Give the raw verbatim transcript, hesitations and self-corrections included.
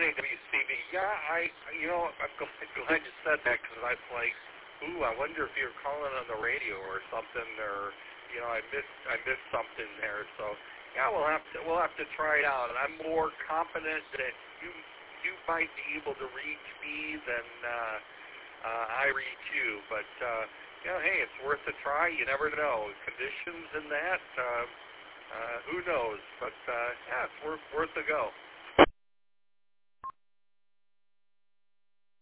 N A W C B. Yeah, I, you know, I'm glad you said that because I was like, ooh, I wonder if you're calling on the radio or something, or you know, I missed, I missed something there. So yeah, we'll have to, we'll have to try it out. And I'm more confident that you, you might be able to reach me than uh, uh, I reach you. But uh, you know, hey, it's worth a try. You never know. Conditions in that, uh, uh, who knows? But uh, yeah, it's worth worth a go.